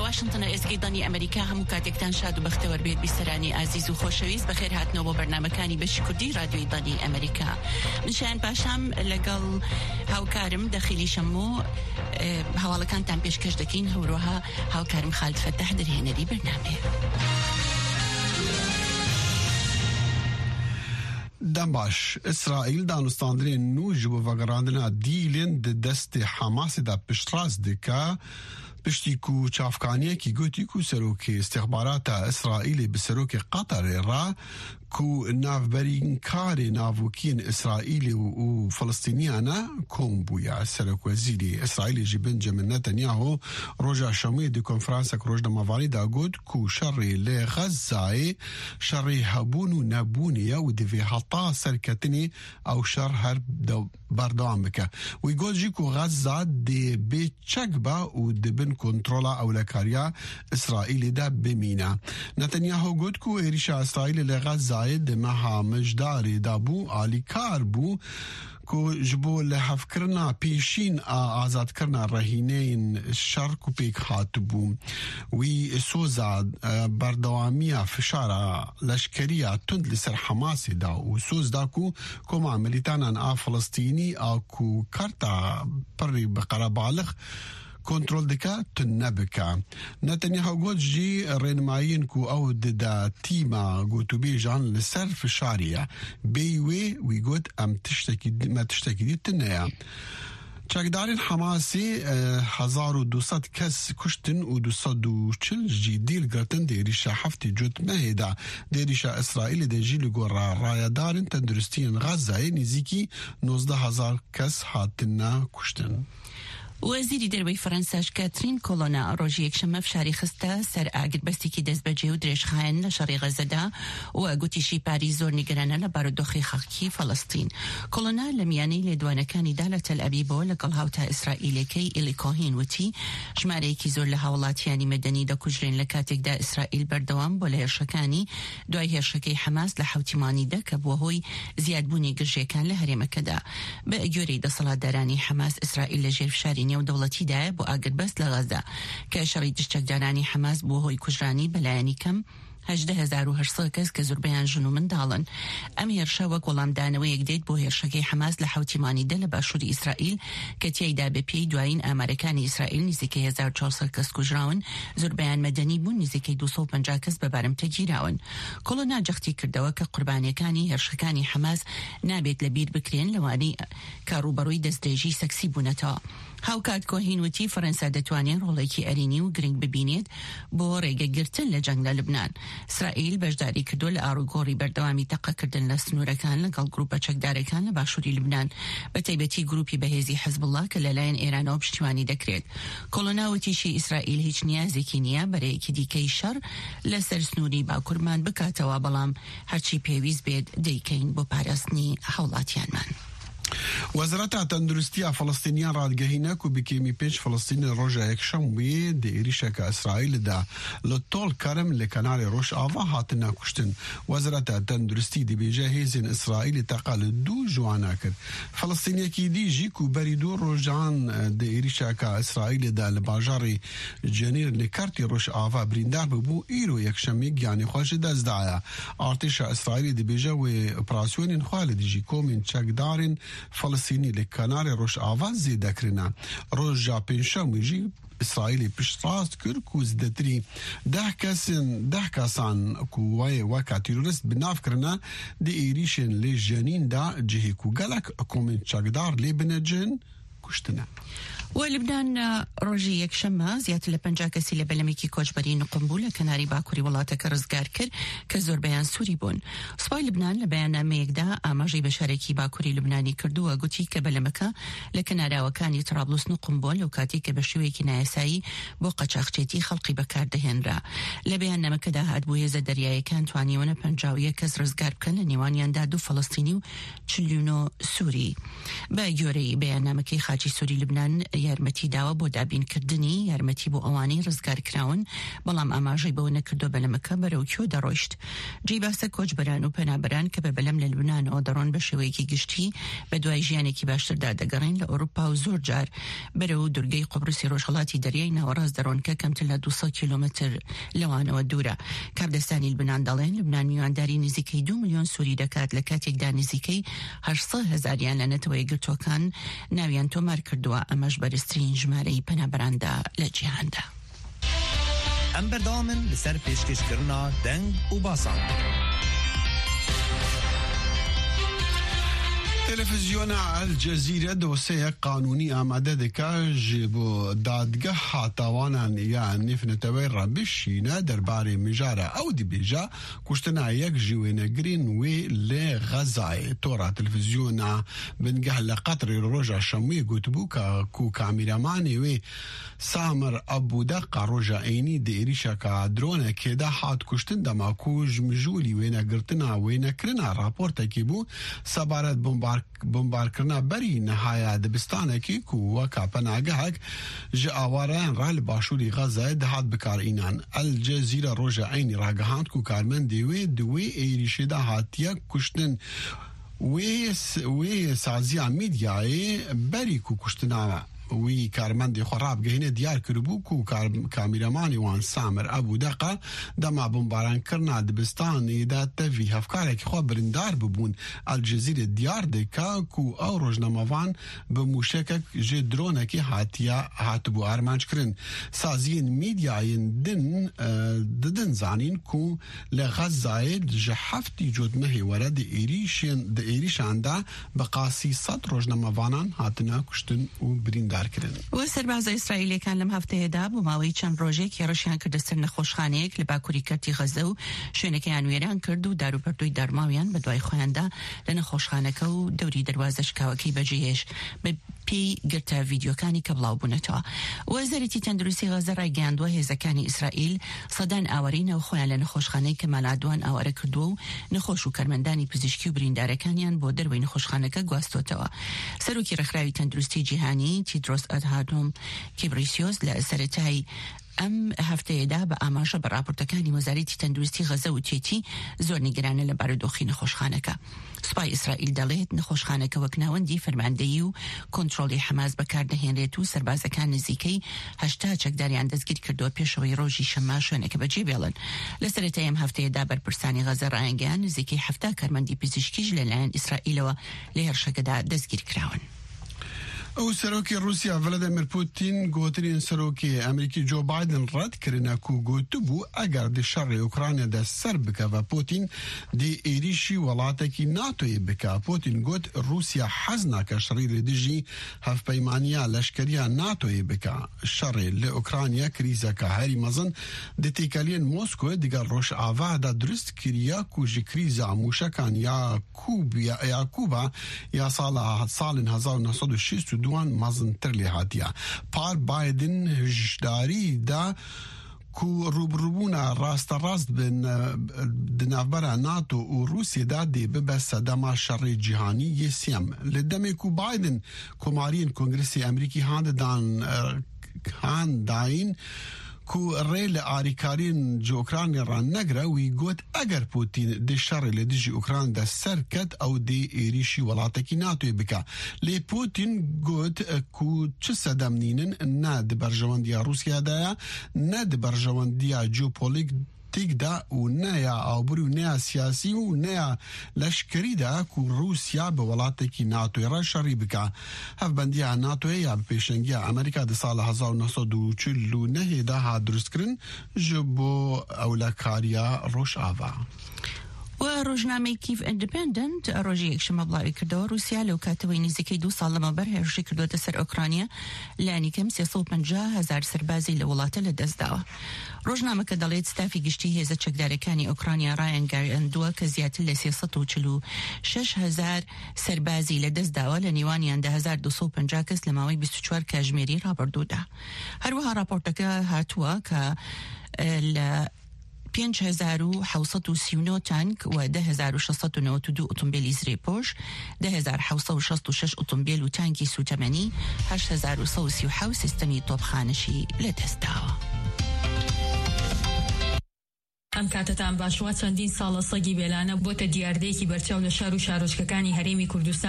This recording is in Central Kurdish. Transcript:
واشنطن ئێسکەی ئەمریکا هەموو کاتێکتان شاد و بەختەوەر بێت بیسەرانی ئازیز و خۆشەویست بەخێر هاتنەوە بۆ بەرنامەکانی بەشی کوردی رادیۆی دڵی ئەمریکا. من شایان پاشام لەگەڵ هاوکارم دەخیلی شەمۆ هەواڵەکانتان پێشکەش دەکەین، هەوروها هاوکارم خالد فەتاح دەرهێنەری بەرنامەیە. دەم باش ئیسرائیل دانوستاندنên nû ji bo vegerandina dîlên di destê Hamasê de piştrast dike piştî ku çavkaniyekî gotî ku serokê istihbarata İsraîlê bi serokê Qatarê re ku navberîn karê navokiyên İsraîlê û Filistîniyan e kom bûye. Serokwezîrê İsraîlê jî Benjamin Netanyahu roja Şamê di konferansek rojnamevanî de got ku şerê lê Xezayê şerê hebûn û nebûnê ye û divê heta serketinê ew şer her berdewam bike. Wî got jî ku Xeza dê bê çek be û dibin kontrola ewlekariya İsraîlê de bimîne. Netanyahu got ku êrişa İsraîlê lê Xezayê di meha mijdarê de bû alîkar bû ku ji bo lehevkirina pêşîn a azadkirina rehîneyên şerk û pêk hatibû. Wî soza berdewamiya fişara leşkeriya tund li ser Hamasê da û soz da ku koma milîtanan a Filistînî a ku karta pirî bi qerebalix kontrol dike tu nebike. Netanyahu got jî rênimayên ku ew dide tîma gotûbêjan li ser fişarî ye. Bê wê wî got em tiştekî dî tune. Çekdarên Hamasê 1200 kes kuştin û 240 jî dîl girtin di êrişa heftê cotmehê de. Di êrişa İsraîlê de jî li gor rayedarên tenduristiyên Xezayê nêzîkî 19,000 kes hatine kuştin. وەزیری دەرەوەی فەرەنساش کاترین کۆلۆنا ڕۆژی یەکشەممە فشاری خستە سەر ئاگربەستێکی دەستبەجێ و درێژخایەن لە شەڕی غەزەدا و گوتیشی پاری زۆر نیگەرانە لە بارودۆخی خەڵکی فەڵەستین. کۆلۆنا لە میانەی لێدوانەکانیدا لە تەل ئەبیبەوە لەگەڵ هاوتا ئیسرائیلەکەی ئیلی کۆهین وتی ژمارەیەکی زۆر لە هاوڵاتیانی مەدەنی دەکوژرێن لە کاتێکدا ئیسرائیل بەردەوام بۆ لە هێرشەکانی دوای هێرشەکەی حەماس لە حوتیمانیدا کە بووە هۆی زیادبوونی گژێکان لە هەرێمەکەدا. بە گوێرەی دەسەڵاتدارانی حەماس ئیسرائیل لە ژێر فشاری نێودەوڵەتیدایە بۆ ئاگربەست لە غەزە کە شەڕی دشتێکدارانی حەماس بۆ هۆی کوژرانی بەلایەنی کەم 18,800 کەس کە زۆربەیان ژن و منداڵن. ئەم هێرشە وەک وەڵامدانەوەیەک دێت بۆ هێرشەکەی حەماس لە حوتیمانیدا لە باشووری ئیسرائیل کە تیایدا بە پێی دوایین ئامارەکانی ئیسرائیل نزیکەی 1400 کەس کوژراون، زۆربەیان مەدەنی بوون، نزیکەی 250 کەس بە بارمتە گیراون. کۆلۆنا جەختی کردەوە کە قوربانیەکانی هێرشەکانی حەماس نابێت لە بیر بکرێن لەوانەی کە ڕوبەڕووی دەستدرێژی سەکسی بوونەتەوە. هاوکات کۆهین وتی فەرەنسا دەتوانێت ڕۆڵێکی ئەرینی و گرنگ ببینێت بۆ ڕێگەگرتن لە جەنگ لە لوبنان. ئیسرائیل بەشداری کردو لە ئاڕوگۆڕی بەردەوامی تەقەکردن لە سنوورەکان لەگەڵ گروپە چەکدارەکان لە باشووری لوبنان، بە تایبەتی گروپی بەهێزی حزب الله کە لەلایەن ئێرانەوە پشتیوانی دەکرێت. کۆلۆنا وتیشی ئیسرائیل هیچ نیازێکی نییە بەرەیەکی دیکەی شەڕ لەسەر سنووری باکوورمان بکاتەوە، بەڵام هەرچی پێویست بێت دەیکەین بۆ پاراستنی هەوڵاتیانمان. وەزارەتا تەندروستیە فەڵەستینیان ڕادگەهینە و بکێمی پێش فەڵەستینی ڕۆژە یەکشەممەیە دی ێریشەکە ئیسرائیلدا لە تۆڵ کەرم لە کەناری ڕۆژ ئاوا هاتنە کوشتن. وەزارەتا تەندروستی دەبێژە هێزین ئیسرائیلی تەقا لە دوو جوانە کرد. فەڵەستینیەکی دیژی و بەری دوو ڕۆژان دی ێریشەکە ئیسرائیلدا لە باژاری جەنیر لە کارتی ڕۆژ ئاوا بریندار ببوو ئیرۆ یەکشەممە گیانی خۆشی دەستدایە. ئارتیشە ئیسرائیلی دەبێژە و ئۆپراسیۆنین خوا لە دیژی کۆمین چەکدارین فلسطینی لە کەناری ڕۆژ ئاوا زێدەکردە. ڕۆژا پێنجشەممە ژی ئیسرائیلی پشتڕاست کرد و زدەتری 10 کەسان کووایە وەکە تیرۆریست بنافکردە دی ئێریشên lê jenînda cihê ku gelek komên çekdar lê binêjin کوشتنە. ولبنان ڕۆژی یەکشەممە زیاتر لە 50 کەسی لە بەلەمێکی کۆچبەری نقمبوو لە کەناری باکووری وڵاتەکە ڕزگار کرد کە زۆربەیان سووری بوون. سوپای لبنان لە بەیاننامەیەکدا ئاماژەی بە شارێکی باکووری لبنانی کردووە، گوتی کە بەلەمەکە لە کەناراوەکانی ترابلوس نقمبووە لەو کاتی کە بە شێوەیەکی نایاسایی بۆ قەچاقچێتی خەڵقی بەکاردەهێنرا. لە بەیاننامەکەدا هاتبوو هێزە دەریایەکان توانیوەنە 51 کەس ڕزگار بکەن، لە نێوانیاندا 2 فەڵەستینی و 49 سووری. بە گوێرەی بەیاننامەکەی خاچی سووری لبنان یارمەتی داوە بۆ دابینکردنی یارمەتی بۆ ئەوانەی ڕزگارکراون بەڵام ئاماژەی بەوە نەکردو بەلەمەکە بەرەو کۆ دەڕۆیشت. جێی باسە کۆچبەران و پەنابەران کە بەبەلەم لە لوبنانەوە دەڕۆن بە شێوەیەکی گشتی بە دوای ژیانێکی باشتردا دەگەڕین لە ئەوروپا و زۆر جار بەرەو دورگەی قوبرسی ڕۆژهەڵاتی دەریای ناوەڕاست دەڕۆن کە کەمتر لە 200 کیلۆمەتر لەوانەوە دوورە. کاردەستانی لوبنان دەڵێن لوبنان میوانداری نزیکەی 2 ملیۆن سووری دەکات لە کاتێکدا نزیکەی 800,000 لە نەتەوە یەکگرتوەکان ناویان تۆمار کردووە. ئەمەش بەرزترین ژمارەی پەنابەراندا لە جیهاندا. ئەم بەردەوامن لەسەر پێشکەشکردنا دەنگ و باسان. تلفزیون الجزیره دوسیه قانونی آماده دکه جبو دادگاه حاتوانان یا نفنتوی را بشینه درباره مجاره او دی بیجا کشتنا یک جوینگرین وی لغزای تورا تلفزیون بنگه لقطر روژا شموی گوتبو که کو کامیرمانی وی سامر ابو دقا روژا اینی دیریشا که درونه که ده حاد کشتن دما کوج مجولی وی نگرتنا وی نکرنا راپورتا کی بو سبارت بمبار کرنا بری نهایه دبستانه کی کو وکا پناگهک جه آواران را لباشوری غزه دهات بکار اینان. الجزیره روژا اینی راگهاند کو کارمن دیوی دوی ایریشی ده هاتیه کشتن وی سازیا میدیای بری کو کشتنامه وی کارمندی خراب گهینه دیار کربو کو کامیرمانی وان سامر ابو دقا دما بمباران کرنا دبستان دا تفی هفکاره که خواه برندار ببون. الجزیره دیار دکا کو او روزنامه‌وان به موشکک جه درونه که هاتبو ارمانج کرن. سازین میدیاین ددن زانین کو لغزای جه هفتی جدمه ورد ایریشان دا بقاسی 100 روزنامه‌وانان هاتنا کشتن و برندار. و سرباز ئیسرائیلەکان لەم هەفتەیەدا بۆ ماوەی چەند ڕۆژێک هێڕەشیان کردە سەر نەخۆشخانەیەک لە باکووری کەرتی غەزە و شوێنەکەیان وێران کرد و داروپەردووی دارماویان بە دوای خۆیاندا لە نەخۆشخانەکە و دەوری دەواازە شکاوەکەی بەجێهێش بە پێی گرتە ڤیدیۆکانی کە بڵاو بوونەتەوە. وەزارەتی تەندروستی غەزە ڕایگەیاندووە هێزەکانی ئیسرائیل سەدان ئاوەرینەوە خۆیان لە نەخۆشخانەی کە مالادوان ئاوارە کردووە و نەخۆش و کارمەندانی پزیشکی و بریندارەکانیان بۆ دەروی نەخۆشخانەکە گواستوتەوە. سەرۆکی ڕێکخراوی تەندروستی جیهانی تیدرۆس ئەدهانۆم کیبریسیۆس لە سەرەتای ئەم هەفتەیەدا بە ئاماژە بە راپۆرتەکانی وەزارەتی تەندروستی غەزە و تێتی زۆر نیگەرانە لە بارودۆخی نەخۆشخانەکە. سوپای ئیسرائیل دەڵێت نەخۆشخانەکە وەک ناوەندی فەرماندەیی و کۆنتڕۆلی حەماس بەکاردەهێنرێت و سەربازەکان نزیکەی 80 چەکداریان دەستگیر کردووە پێشەوەی ڕۆژی شەممە شوێنەکە بەجێبێڵن. لە سەرەتای ئەم هەفتەیەدا بەرپرسانی غەزە ڕایانگەیان نزیکەی 70 کارمەندی پزیشکیش لەلایەن ئیسرائیلەوە لە هێرشەکەدا دەستگیر کراون. او سروکی روسیا ولادیمیر پوتین گوترین سروکی امریکی جو بایدن رد کرنا کو گوتو بو اگر د شر اوکراینیا د سر بکا و پوتین دی ایریشی ولاته ناتو بکا. پوتین گوت روسیا حزنا که شریر دیجی هف پیمانیا لشکریا ناتو بکا. شر ل اوکراینیا کریزا که هری مزن د تیکالین موسکو دیگر روش آوا دا درست کریا کو ج کریزا موشکان یا کوبا یا سال 1906 دوان مازن ترلی هاتیا. پار بایدن هجداری دا کو روبروبونا راست بین دنافبرا ناتو و روسیه دا دی ببسا دما شر جهانی یسیم. لدمی کو بایدن کمارین کنگرسی امریکی هان داین کو ریل آریکارین جو اوکراین را نگره وی گوت اگر پوتین دی شر لدیجی اوکراین دا سرکت او دی ایریشی ولاتکی ناتوی بکا. لی پوتین گوت کو چه سدمنینن نه دی برجواندیا روسیا دایا نه دی برجواندیا جوپولیتیک دا و نه یا آبری و نه سیاسی و نه لشکری دا کو روسیا به ولاتکی ناتوی را شری بکا. هف بندیا ناتوی یا پیشنگی امریکا دی سال 1949 دا ها درست کرن جبو اولکاریا روش آوا. و ڕۆژنامەی کیف ئیندیپندنت ڕۆژی یەکشەمە بڵاوی کردەوە رووسیا لەو کاتەوەی نزیکەی 2 ساڵ لەمەوبەر هێرشی کردوتە سەر ئۆکرانیا لانی کەم 350,000 سەربازی لە وڵاتە لە دەستداوە. ڕۆژنامەکە دەڵێت ستافی گشتی هێزە چەکدارەکانی ئۆکرانیا ڕایانگەیاندووە کە زیاتر لە 346,000 سەربازی لە دەستداوە لە نێوانیان 1250 کەس لە ماوەی 24 کاتژمێری ڕابردوودا. هەروەها راپۆرتەکە هاتووە کە لە 5739 تانك و 10692 أوتومبيل إزريبوش 10766 أوتومبيل وتانكي سوتماني 8000 سيستمي طوب خانشي لتستاوى ئەم کاتتان باشوە چەندین ساڵە سەگی بێلانە بۆتە دیاردەیەکی بەرچاو لە شار و شارۆچکەکانی هەرێمی کوردستان